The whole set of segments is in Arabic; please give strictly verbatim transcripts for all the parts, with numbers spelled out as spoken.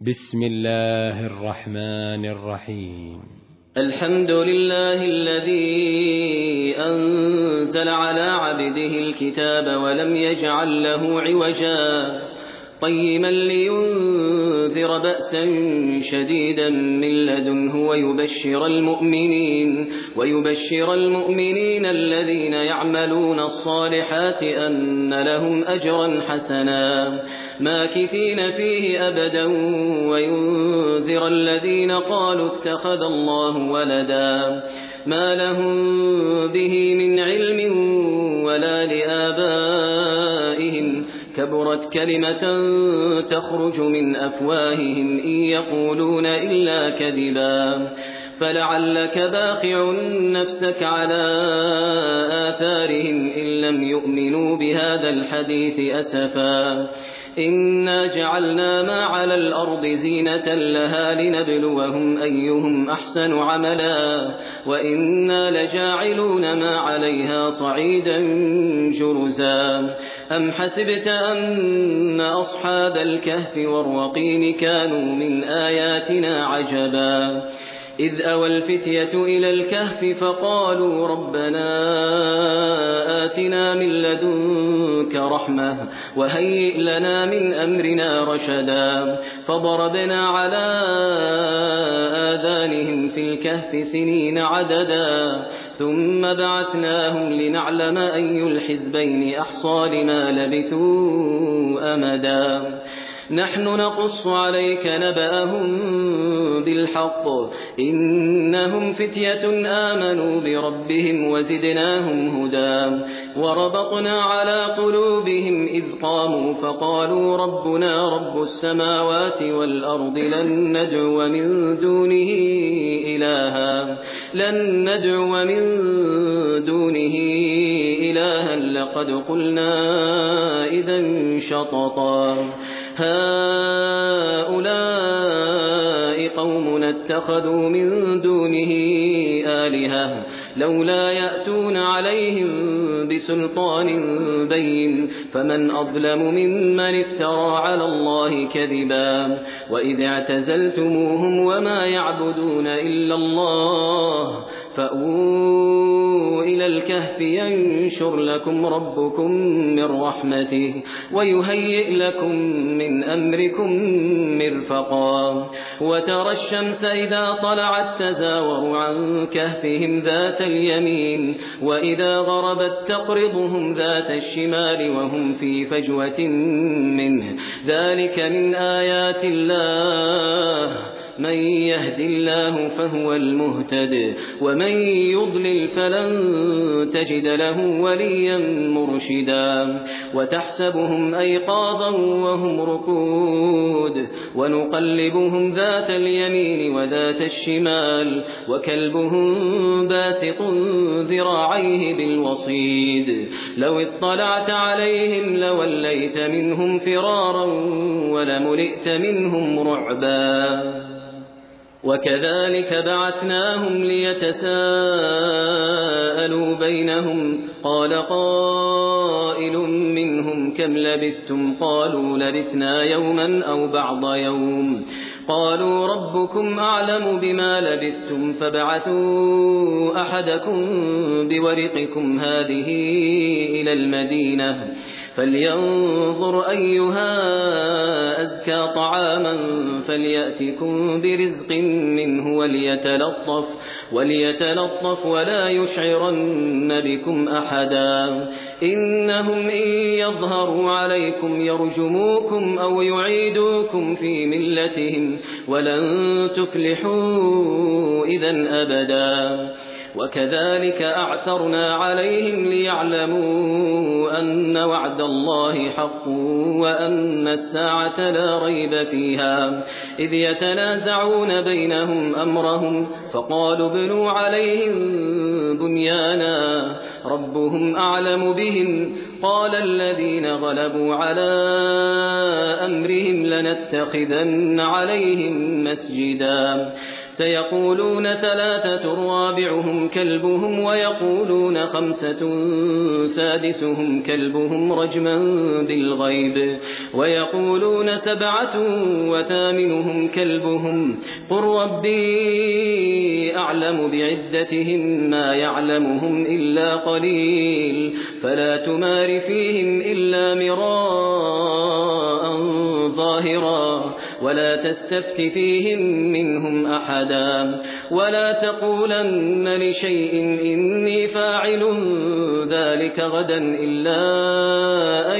بسم الله الرحمن الرحيم. الحمد لله الذي أنزل على عبده الكتاب ولم يجعل له عوجا قيما لينذر بأسا شديدا من لدنه ويبشر المؤمنين ويبشر المؤمنين الذين يعملون الصالحات أن لهم أجرا حسنا ماكثين فيه أبدا وينذر الذين قالوا اتخذ الله ولدا ما لهم به من علم ولا لآبائهم كبرت كلمة تخرج من أفواههم إن يقولون إلا كذبا فلعلك باخع نفسك على آثارهم إن لم يؤمنوا بهذا الحديث أسفا إنا جعلنا ما على الأرض زينة لها لنبلوهم أيهم أحسن عملا وإنا لجاعلون ما عليها صعيدا جرزا أم حسبت أن أصحاب الكهف والرقيم كانوا من آياتنا عجبا إذ أوى الفتية إلى الكهف فقالوا ربنا آتنا من لدنك رحمة وهيئ لنا من أمرنا رشدا فضربنا على آذانهم في الكهف سنين عددا ثم بعثناهم لنعلم أي الحزبين أحصى لما لبثوا أمدا نحن نقص عليك نبأهم بالحق إنهم فتية آمنوا بربهم وزدناهم هدى وربطنا على قلوبهم إذ قاموا فقالوا ربنا رب السماوات والأرض لن ندعو من دونه إلها لن ندعو من دونه إلها لقد قلنا إذا شططا هؤلاء قومنا اتخذوا من دونه آلهة لولا يأتون عليهم بسلطان بين فمن أظلم ممن افترى على الله كذبا وإذ اعتزلتموهم وما يعبدون إلا الله فأووا إلى الكهف ينشر لكم ربكم من رحمته ويهيئ لكم من أمركم مرفقا وترى الشمس إذا طلعت تزاور عن كهفهم ذات اليمين وإذا غربت تقرضهم ذات الشمال وهم في فجوة منه ذلك من آيات الله من يهد الله فهو المهتد ومن يضلل فلن تجد له وليا مرشدا وتحسبهم أيقاظا وهم رقود ونقلبهم ذات اليمين وذات الشمال وكلبهم باسط ذراعيه بالوصيد لو اطلعت عليهم لوليت منهم فرارا ولملئت منهم رعبا وكذلك بعثناهم ليتساءلوا بينهم قال قائل منهم كم لبثتم قالوا لبثنا يوما أو بعض يوم قالوا ربكم أعلم بما لبثتم فابعثوا أحدكم بورقكم هذه إلى المدينة فلينظر أيها أزكى طعاما فليأتكم برزق منه وليتلطف, وليتلطف ولا يشعرن بكم أحدا إنهم إن يظهروا عليكم يرجموكم أو يعيدوكم في ملتهم ولن تفلحوا إذن أبدا وكذلك أعثرنا عليهم ليعلموا أن وعد الله حق وأن الساعة لا ريب فيها إذ يتنازعون بينهم أمرهم فقالوا ابنوا عليهم بنيانا ربهم أعلم بهم قال الذين غلبوا على أمرهم لنتخذن عليهم مسجدا سيقولون ثلاثة رابعهم كلبهم ويقولون خمسة سادسهم كلبهم رجما بالغيب ويقولون سبعة وثامنهم كلبهم قل ربي أعلم بعدتهم ما يعلمهم إلا قليل فلا تمار فيهم إلا مراء ظاهرا ولا تستفت فيهم منهم أحدا ولا تقولن لشيء إني فاعل ذلك غدا إلا أن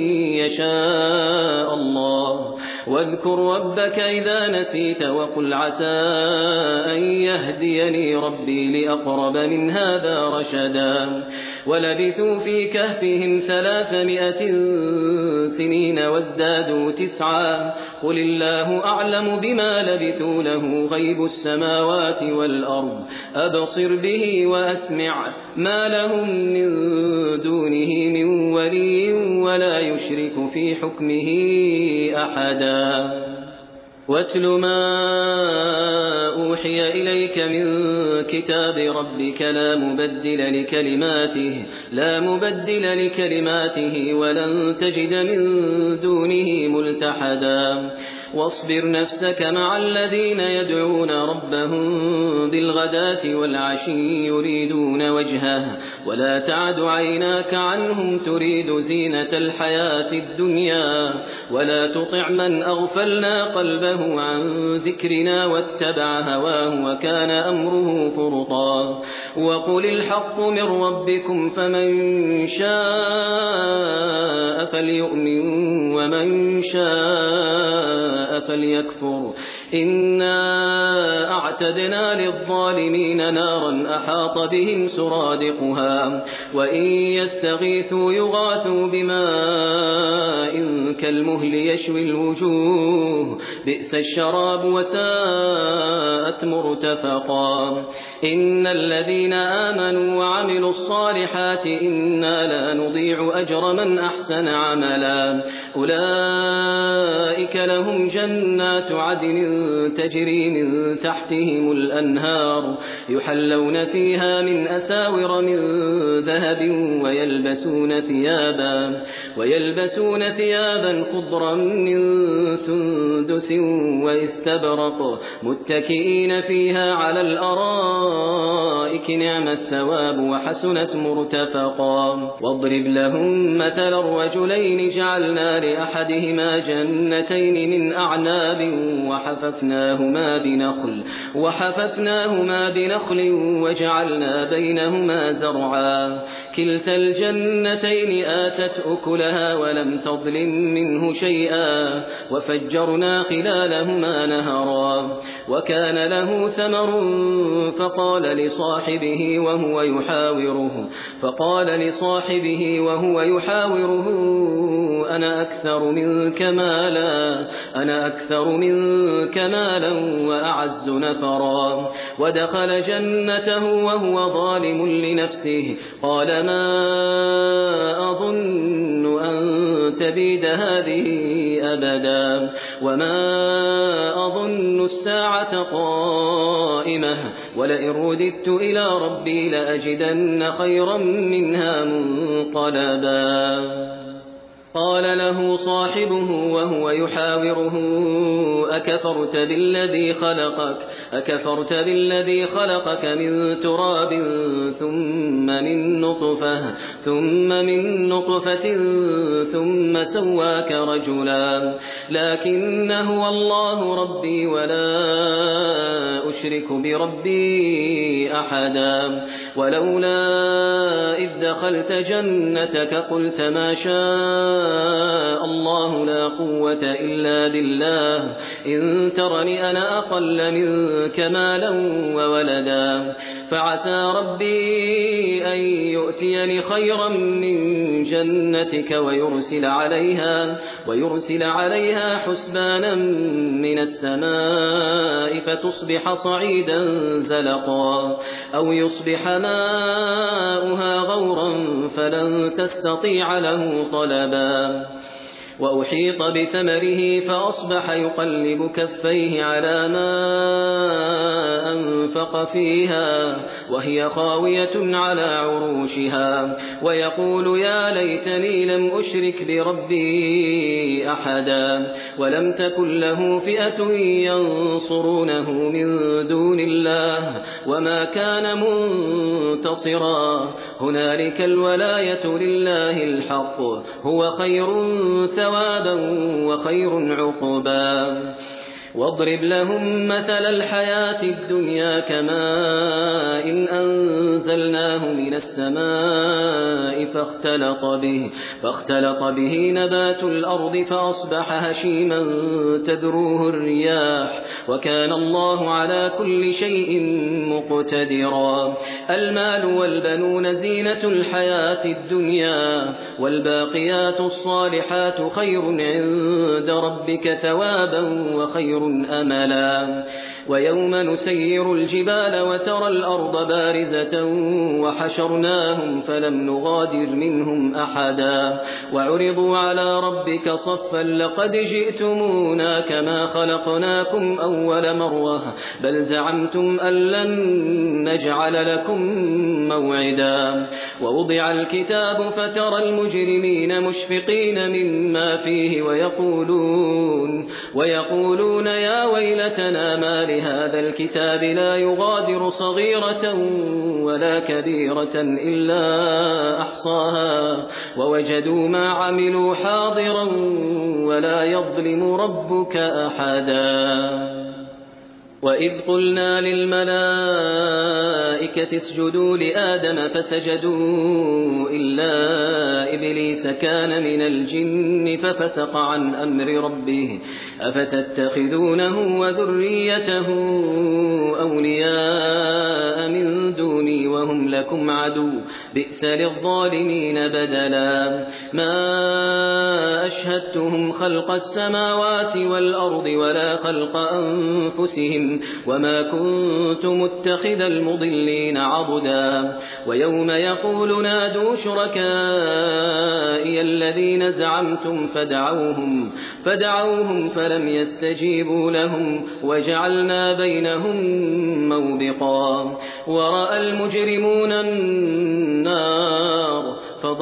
يشاء الله واذكر ربك إذا نسيت وقل عسى أن يهديني ربي لأقرب من هذا رشدا ولبثوا في كهفهم ثلاثمائة سنين وازدادوا تسعا قل الله أعلم بما لبثوا له غيب السماوات والأرض أبصر به وأسمع ما لهم من دونه من ولي ولا يشرك في حكمه أحدا واتل ما أوحي إليك من كتاب ربك لا مبدل لكلماته لا مبدل لكلماته ولن تجد من دونه ملتحدا واصبر نفسك مع الذين يدعون ربهم بالغداة والعشي يريدون وجهه ولا تعد عيناك عنهم تريد زينة الحياة الدنيا ولا تطع من أغفلنا قلبه عن ذكرنا واتبع هواه وكان أمره فرطا وقل الحق من ربكم فمن شاء فليؤمن ومن شاء فليكفر إنا أعتدنا للظالمين نارا أحاط بهم سرادقها وإن يستغيثوا يغاثوا بماء كالمهل يشوي الوجوه بئس الشراب وساءت مرتفقا إن الذين آمنوا وعملوا الصالحات إنا لا نضيع أجر من أحسن عملا أولئك لهم جنات عدن تجري من تحتهم الأنهار يحلون فيها من أساور من ذهب ويلبسون ثيابا ويلبسون ثيابا خضرا من سندس واستبرق متكئين فيها على الأرائك نعم الثواب وحسنت مرتفقا واضرب لهم مثل الرجلين جعلنا لأحدهما جنتين من أعناب وحففناهما بنخل وحففناهما بنخل وجعلنا بينهما زرعا كلتا الجنتين آتت أكلها ولم تظلم منه شيئا وفجرنا خلالهما نهرا وكان له ثمر فقال لصاحبه وهو يحاوره فقال لصاحبه وهو يحاوره أنا أكثر منك مالا أنا أكثر منك مالا وأعز نفرا ودخل جنته وهو ظالم لنفسه قال ما أظن أن تبيد هذه أبدا وما أظن الساعة قائمة ولئن رددت إلى ربي لأجدن خيرا منها منقلبا قال له صاحبه وهو يحاوره أكفرت بالذي خلقك أكفرت بالذي خلقك من تراب ثم من نطفة ثم من نطفة ثم سواك رجلا لكن هو الله ربي ولا أشرك بربي أحدا ولولا إذ دخلت جنتك قلت ما شاء الله لا قوة إلا بالله إن ترني أنا أقل منك مالا وولدا فعسى ربي أن يؤتيني خيرا من جنتك ويرسل عليها ويرسل عليها حسبانا من السماء فتصبح صعيدا صعيدا زلقا أو يصبح ماؤها غورا فلن تستطيع له طلبا وأحيط بثمره فأصبح يقلب كفيه على ما أنفق فيها وهي خاوية على عروشها ويقول يا ليتني لم أشرك بربي أحدا ولم تكن له فئة ينصرونه من دون الله وما كان منتصرا هنالك الولاية لله الحق هو خير ثوابا وخير عقبا واضرب لهم مثل الحياة الدنيا كماء إن أنزلناه من السماء فاختلط به, فاختلط به نبات الأرض فأصبح هشيما تذروه الرياح وكان الله على كل شيء مقتدرا المال والبنون زينة الحياة الدنيا والباقيات الصالحات خير عند ربك ثوابا وخير أملا ويوم نسير الجبال وترى الأرض بارزة وحشرناهم فلم نغادر منهم أحدا وعرضوا على ربك صفا لقد جئتمونا كما خلقناكم أول مرة بل زعمتم أن لن نجعل لكم موعدا ووضع الكتاب فترى المجرمين مشفقين مما فيه ويقولون, ويقولون يا ويلتنا ما لهذا الكتاب لا يغادر صغيرة ولا كبيرة إلا أحصاها ووجدوا ما عملوا حاضرا ولا يظلم ربك أحدا وإذ قلنا للملائكة اسجدوا لآدم فسجدوا إلا إبليس كان من الجن ففسق عن أمر ربه أفتتخذونه وذريته أولياء من دوني وهم لكم عدو بئس للظالمين بدلا ما أشهدتهم خلق السماوات والأرض ولا خلق أنفسهم وما كنت متخذ المضلين عضدا ويوم يقول نادوا شركائي الذين زعمتم فدعوهم, فدعوهم فلم يستجيبوا لهم وجعلنا بينهم موبقا ورأى المجرمون النار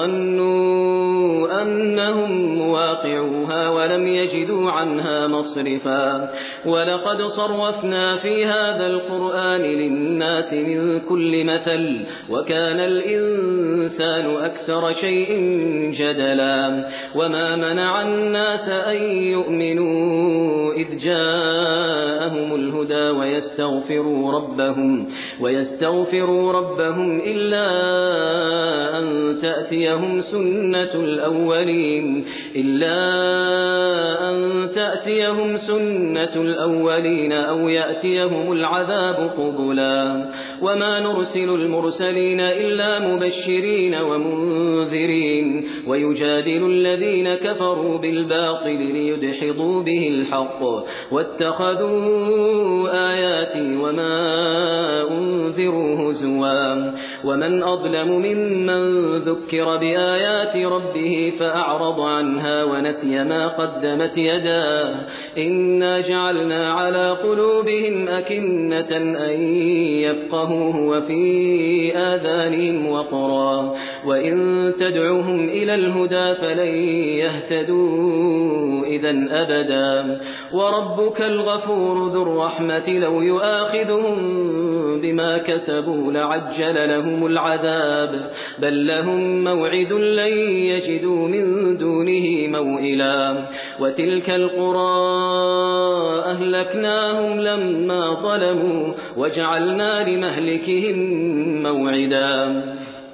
فظنوا أنهم مواقعوها ولم يجدوا عنها مصرفا ولقد صرفنا في هذا القرآن للناس من كل مثل وكان الإنسان أكثر شيء جدلا وما منع الناس أن يؤمنوا إذ جاءهم الهدى ويستغفروا ربهم, ويستغفروا ربهم إلا أن تأتيهم سنة الأولين إلا أن تأتيهم سنة الأولين أو يأتيهم العذاب قبلا وما نرسل المرسلين إلا مبشرين ومنذرين ويجادل الذين كفروا بالباطل ليدحضوا به الحق واتخذوا آياتي وما أنذروا هزوا ومن أظلم ممن ذكر بآيات ربه فأعرض عنها ونسي ما قدمت يداه إنا جعلنا على قلوبهم أكنة أن يفقهوه وفي آذانهم وقرا وإن تدعوهم إلى الهدى فلن يهتدوا إذن أبدا وربك الغفور ذو الرحمة لو يؤاخذهم بما كسبوا لعجل لهم العذاب بل لهم موعد لن يجدوا من دونه موئلا وتلك القرى أهلكناهم لما ظلموا وجعلنا لمهلكهم موعدا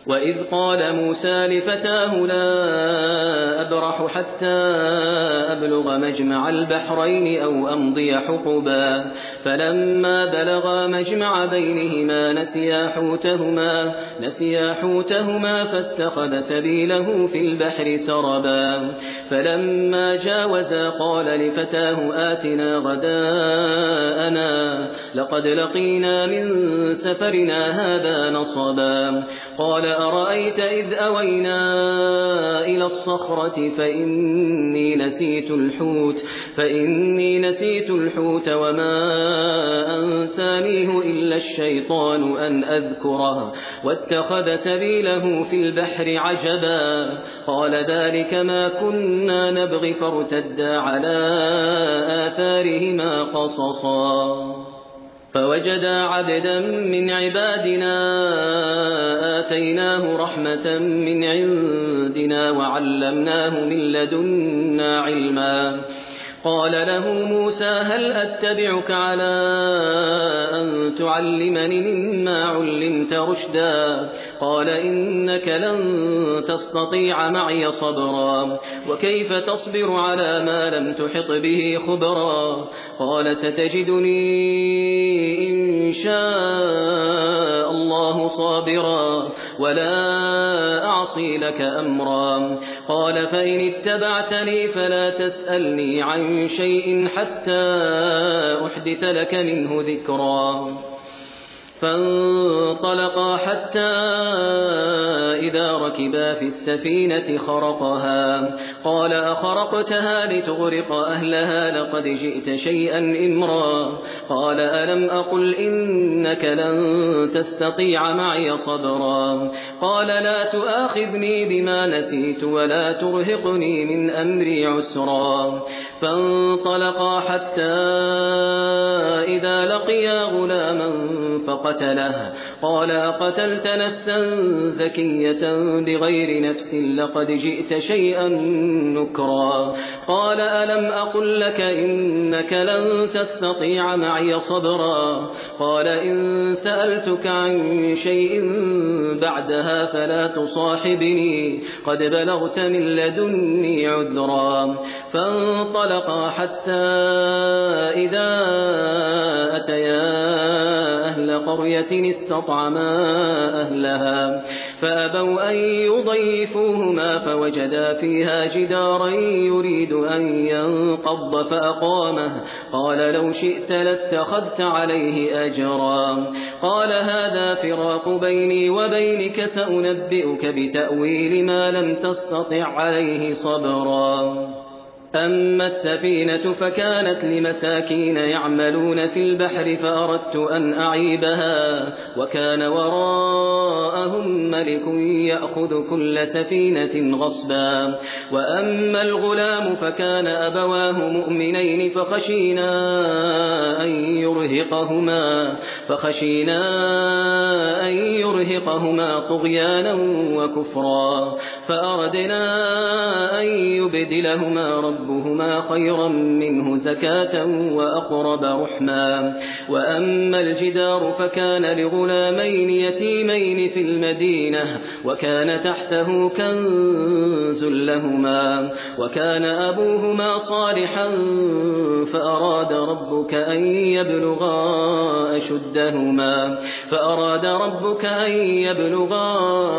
وإذ قال موسى لفتاه لا أبرح حتى أبلغ مجمع البحرين أو أمضي حقبا فلما بلغا مجمع بينهما نسيا حوتهما, نسيا حوتهما فاتخذ سبيله في البحر سربا فلما جاوزا قال لفتاه آتنا غداءنا لقد لقينا من سفرنا هذا نصبا قال أرأيت إذ أوينا إلى الصخرة فإني نسيت الحوت فإني نسيت الحوت وما أنسانيه إلا الشيطان أن أذكره واتخذ سبيله في البحر عجبا قال ذلك ما كنا نبغي فارتدا على آثارهما قصصا فوجدا عبدا من عبادنا آتيناه رحمة من عندنا وعلمناه من لدنا علما قال له موسى هل أتبعك على أن تعلمني مما علمت رشدا قال إنك لن تستطيع معي صبرا وكيف تصبر على ما لم تحط به خبرا قال ستجدني إن شاء الله صابرا ولا أعصي لك أمرا قال فإن اتبعتني فلا تسألني عن شيء حتى أحدث لك منه ذكرا فانطلقا حتى إذا ركبا في السفينة خرقها قال أخرقتها لتغرق أهلها لقد جئت شيئا إمرا قال ألم أقل إنك لن تستطيع معي صبرا قال لا تؤاخذني بما نسيت ولا ترهقني من أمري عسرا فانطلقا حتى إذا لقيا غلاما فقتله قال أقتلت نفسا زكية بغير نفس لقد جئت شيئا نكرا قال ألم أقل لك إنك لن تستطيع معي صبرا قال إن سألتك عن شيء بعدها فلا تصاحبني قد بلغت من لدني عذرا فانطلقا حتى إذا أتيا أهل قرية استطعما أهلها فأبوا أن يضيفوهما فوجدا فيها جدارا يريد أن ينقض فأقامه قال لو شئت لاتخذت عليه أجرا قال هذا فراق بيني وبينك سأنبئك بتأويل ما لم تستطع عليه صبرا أما السفينة فكانت لمساكين يعملون في البحر فأردت أن أعيبها وكان وراءهم ملك يأخذ كل سفينة غصبا وأما الغلام فكان أبواه مؤمنين فخشينا أن يرهقهما فخشينا أن يرهقهما طغيانا وكفرا فأردنا أن يبدلهما ربهما خيرا منه زكاة وأقرب رحما وأما الجدار فكان لغلامين يتيمين في المدينة وكان تحته كنز لهما وكان أبوهما صالحا فأراد ربك أن يبلغا أشدهما فأراد ربك أن يبلغا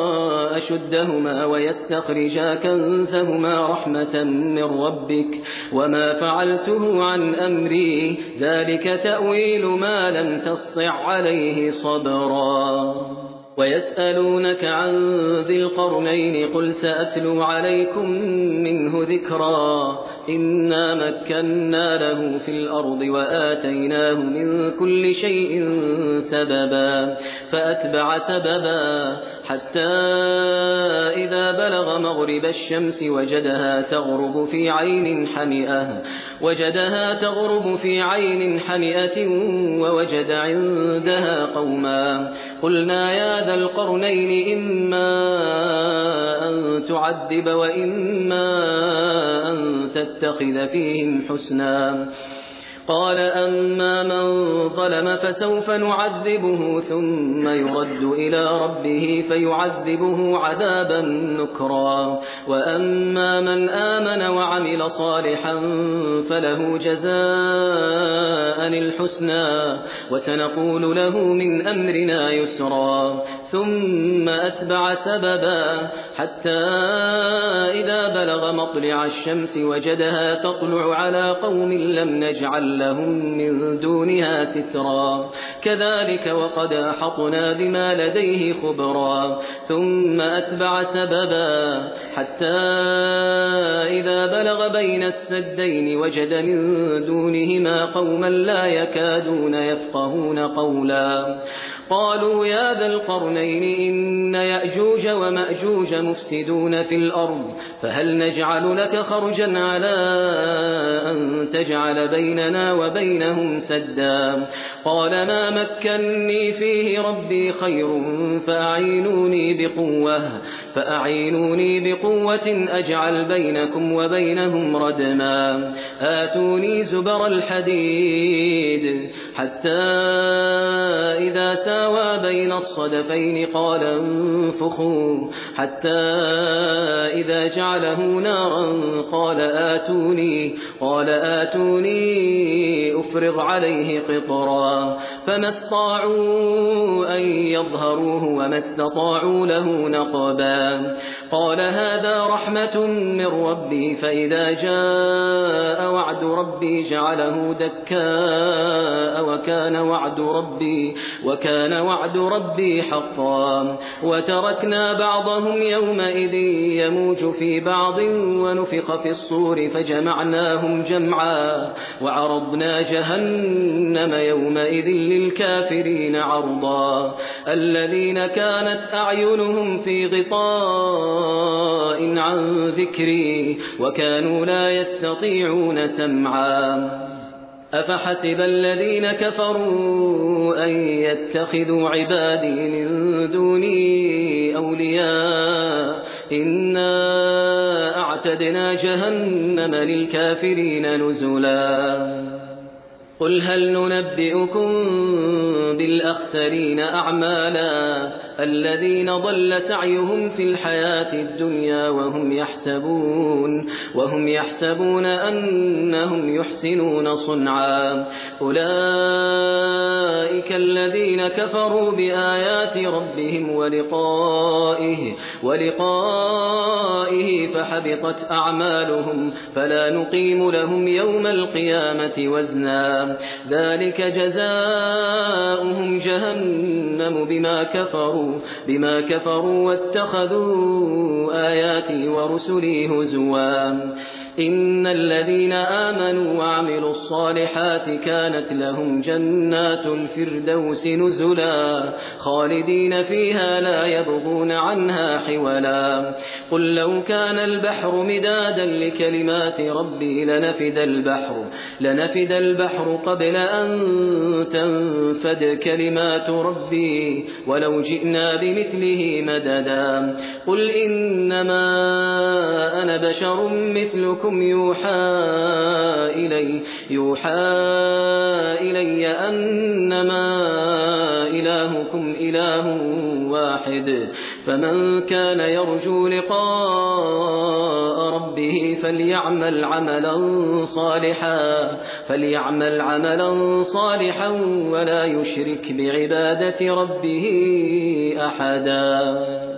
أشدهما ويستخرجا كنزهما رحمة من ربك وما فعلته عن أمري ذلك تأويل ما لم تسطع عليه صبرا ويسألونك عن ذي القرنين قل سأتلو عليكم منه ذكرا إنا مكنا له في الأرض وآتيناه من كل شيء سببا فأتبع سببا حتى إذا بلغ مغرب الشمس وجدها تغرب في عين حمئة وجدها تغرب في عين حمئة ووجد عندها قوما قلنا يا ذا القرنين إما أن تعذب وإما أن تتخذ فيهم حسنا قال أما من ظلم فسوف نعذبه ثم يرد إلى ربه فيعذبه عذابا نكرا وأما من آمن وعمل صالحا فله جزاء الحسنى وسنقول له من أمرنا يسرا ثم أتبع سببا حتى إذا بلغ مطلع الشمس وجدها تطلع على قوم لم نجعل لهم من دونها سترا كذلك وقد أحطنا بما لديه خبرا ثم أتبع سببا حتى إذا بلغ بين السدين وجد من دونهما قوما لا يكادون يفقهون قولا قالوا يا ذا القرنين إن يأجوج ومأجوج مفسدون في الأرض فهل نجعل لك خرجا على أن تجعل بيننا وبينهم سدا قال ما مكنني فيه ربي خير فأعينوني بقوة فأعينوني بقوة أجعل بينكم وبينهم ردما آتوني زبر الحديد حتى إذا ساوى بين الصدفين قال انفخوا حتى إذا جعله نارا قال آتوني قال آتوني أفرغ عليه قطرا فما استطاعوا أن يظهروه وما استطاعوا له نقبا قال هذا رحمة من ربي فإذا جاء وعد ربي جعله دكاء وكان وعد ربي وكان وعد ربي حقا وتركنا بعضهم يومئذ يموج في بعض ونفخ في الصور فجمعناهم جمعا وعرضنا جهنم يومئذ للكافرين عرضا الذين كانت أعينهم في غطاء عن ذكري وكانوا لا يستطيعون سمعا أفحسب الذين كفروا أن يتخذوا عبادي من دوني أولياء إنا أعتدنا جهنم للكافرين نزلا قل هل ننبئكم بالأخسرين أعمالا الذين ضل سعيهم في الحياة الدنيا وهم يحسبون وهم يحسبون أنهم يحسنون صنعا أولئك الذين كفروا بآيات ربهم ولقائه ولقائه فحبطت أعمالهم فلا نقيم لهم يوم القيامة وزنا ذلك جزاؤهم جهنم بما كفروا بما كفروا واتخذوا آياتي ورسلي هزوا إن الذين آمنوا وعملوا الصالحات كانت لهم جنات الفردوس نزلا خالدين فيها لا يبغون عنها حولا قل لو كان البحر مدادا لكلمات ربي لنفد البحر لنفد البحر قبل أن تنفد كلمات ربي ولو جئنا بمثله مددا قل إنما أنا بشر مثلكم يوحى إلي يوحى إلي أنما إلهكم إله واحد فمن كان يرجو لقاء ربه فليعمل عملا صالحا فليعمل عملا صالحا ولا يشرك بعبادة ربه أحدا.